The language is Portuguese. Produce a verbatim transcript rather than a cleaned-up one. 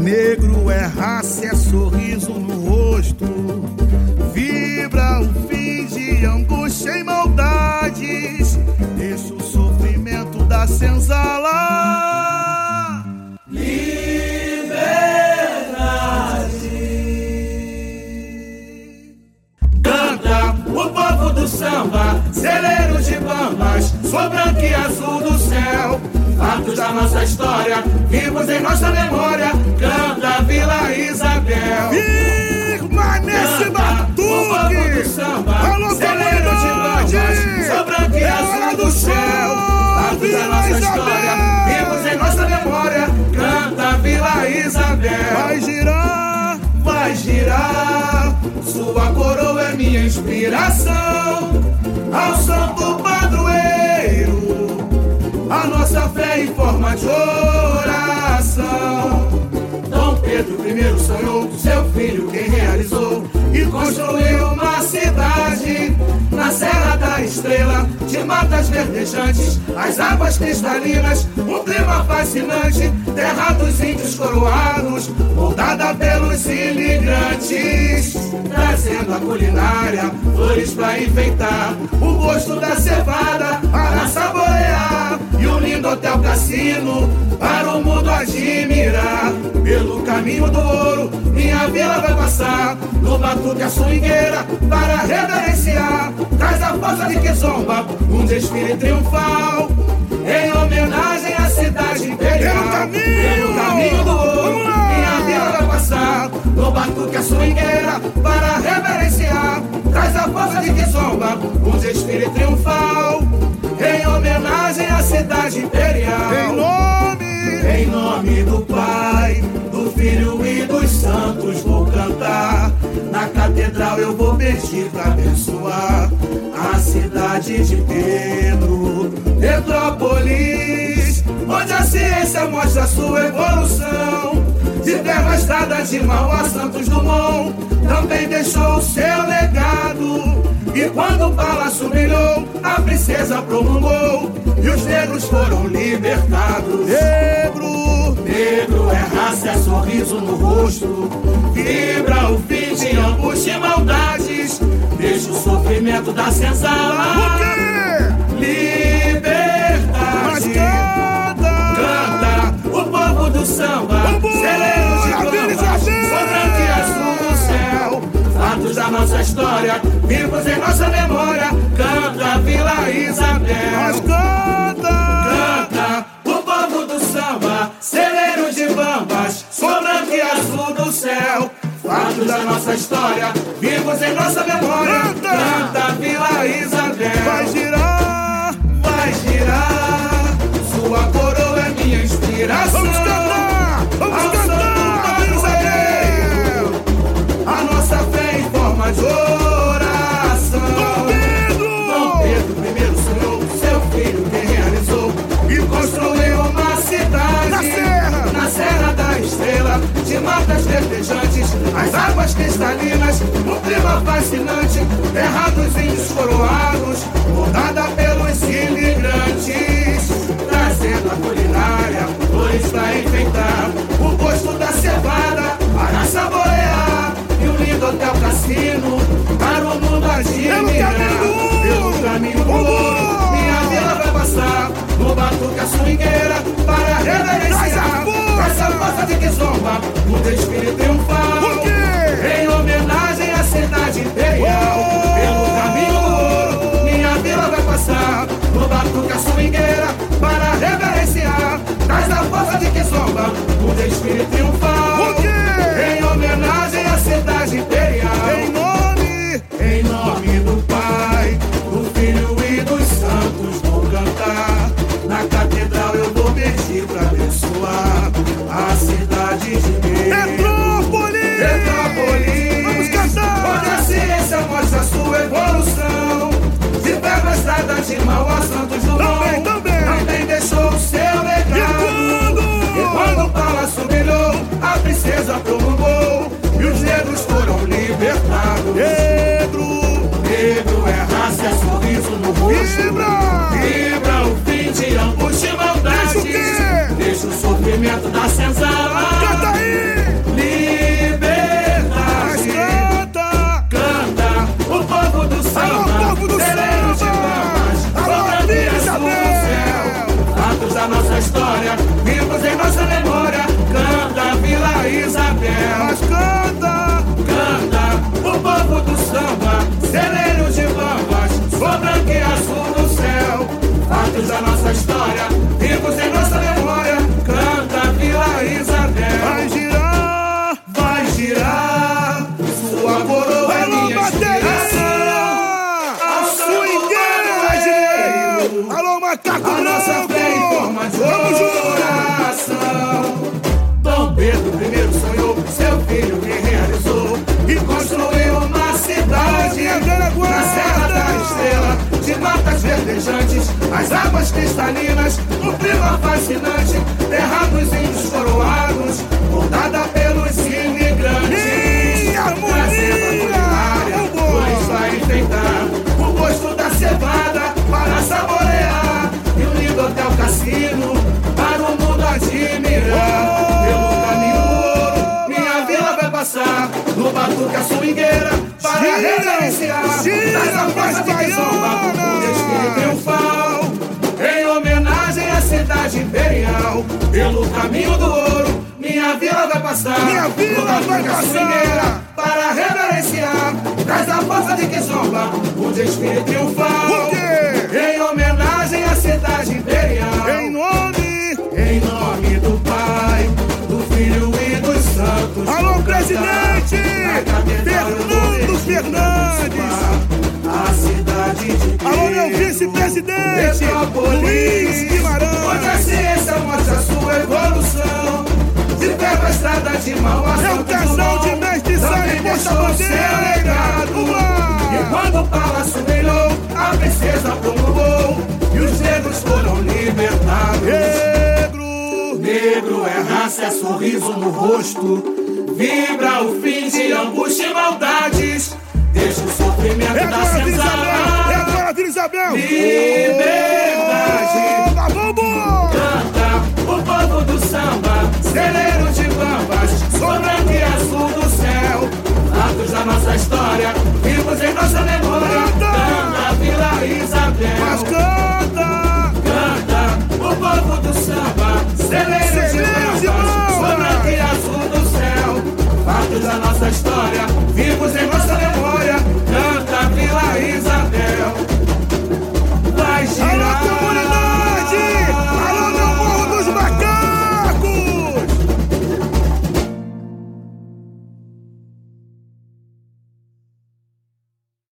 Negro é raça, é sorriso no rosto, vibra o fim de angústia e maldades, deixa o sofrimento da senzala. Liberdade. Canta o povo do samba, celeiro de bambas, sou branco e azul do céu. Fatos da nossa história, vivos em nossa memória. Canta Vila Isabel. Firma nesse batuque. O povo do samba, alô, celeiro de bambas, sou branco e azul do céu. Fatos da nossa história, vivos em nossa memória. Canta Vila Isabel. Vai girar, vai girar, sua coroa é minha inspiração. Ao santo padroeiro, a nossa fé em forma de oração. Dom Pedro primeiro sonhou, seu filho quem realizou, e construiu uma cidade na Serra da Estrela, de matas verdejantes, as águas cristalinas, um clima fascinante, terra dos índios coroados, moldada pelos imigrantes, trazendo a culinária, flores pra enfeitar, o gosto da cevada para saborear, e um lindo hotel cassino para o mundo admirar. Pelo caminho do ouro minha vila vai passar, no batuque a swingueira para reverenciar, traz a força de Kizomba, um desfile triunfal em homenagem à cidade imperial. Pelo caminho, Pelo caminho do ouro minha vila vai passar, no batuque a swingueira para reverenciar, traz a força de Kizomba, um desfile triunfal em homenagem à cidade imperial. em nome, Em nome do Pai, do Filho e dos Santos vou cantar. Na catedral eu vou pedir pra abençoar a cidade de Pedro, Petrópolis, onde a ciência mostra sua evolução. De terra estrada de Mauá, Santos Dumont também deixou o seu legado. E quando o palácio brilhou, a princesa promulgou, e os negros foram libertados. negro, Negro é raça, é sorriso no rosto, vibra o fim de angústia e maldades, deixa o sofrimento da senzala. o quê? Mas Liberdade. canta, Canta o povo do samba, Vamos! celeiro de A Vila bambas, Isabel! sou branco e azul do céu. Fatos da nossa história, vivos em nossa memória. Canta Vila Isabel. mas canta, Canta o povo do samba, celeiro de bambas, sou branco e azul do céu. Fatos da nossa história, vivos em nossa memória. Canta! Canta Vila Isabel. vai girar, Vai girar, sua coroa é minha inspiração. vamos cantar, vamos Ao cantar, santo Vila Isabel. a nossa fé em forma de oração. Dom Pedro, Dom Pedro primeiro sonhou, seu filho quem realizou, e construiu uma cidade Na serra. na Serra da Estrela, de matas verdejantes, as águas cristalinas, um clima fascinante, terra dos índios coroados, moldada pelos imigrantes, trazendo a culinária, flores pra enfeitar, o gosto da cevada para saborear, e um lindo hotel cassino para o mundo admirar. Pelo caminho do ouro. Pelo caminho do ouro minha vila vai passar, no batuque a swingueira para reverenciar, traz a força de Kizomba, um desfile triunfal o quê? em homenagem à cidade imperial. Pelo caminho do ouro minha vila vai passar, no batuque a swingueira para reverenciar, traz a força de Kizomba, um desfile triunfal o quê? em homenagem à cidade imperial. Em nome, Em nome do Pai, do Filho e dos Santos vou cantar. Na catedral eu vou pedir pra abençoar a cidade de Deus. Petrópolis, Petrópolis, vamos cantar, onde a ciência mostra sua evolução. De terra estrada de Mauá, Santos Dumont Também, também. também deixou o seu e legado. quando, E quando o palácio brilhou, a princesa promulgou, e os negros foram libertados. negro, Negro é raça, é sorriso no rosto, vibra, vibra o fim de angústia e maldade, Deixa o quê? deixa o sofrimento da senzala. canta aí, nas águas cristalinas, no clima fascinante, terra dos índios coroados, moldada pelos imigrantes. Trazendo a culinária, pois vai enfeitar o gosto da cevada para saborear, e o lindo hotel cassino para o mundo admirar. Pelo caminho do ouro, minha vila vai passar, no batuque a swingueira para reverenciar das apostas de Kizomba, o desfile triunfal, em homenagem à cidade imperial. Pelo caminho do ouro, minha vila vai passar, minha vila vai passar para reverenciar das apostas de Kizomba, o desfile triunfal, em homenagem à cidade imperial. Em nome, em nome do Pai, do Filho e dos Santos. Alô, presidente Fernando Fernandes. A cidade de alô, meu vice-presidente Luiz Guimarães. Onde a ciência mostra sua evolução, de ferro a estrada de Mauá, é o casal de mestre Sani porta-bandeira. E quando o palácio brilhou, a princesa promulgou, e os negros foram libertados. Negro, negro é raça, é sorriso no rosto, vibra o fim de angústia e maldades. Deixa o sofrimento é da senzala. É agora, Vila Isabel. Liberdade. Oh, canta o povo do samba, celeiro de bambas, sobrando e azul do céu. Atos da nossa história, vivos em nossa memória. Canta, Vila Isabel. Mas canta, canta o povo do samba, celeiro de bambas, sobrando e azul do céu. Atos da nossa história,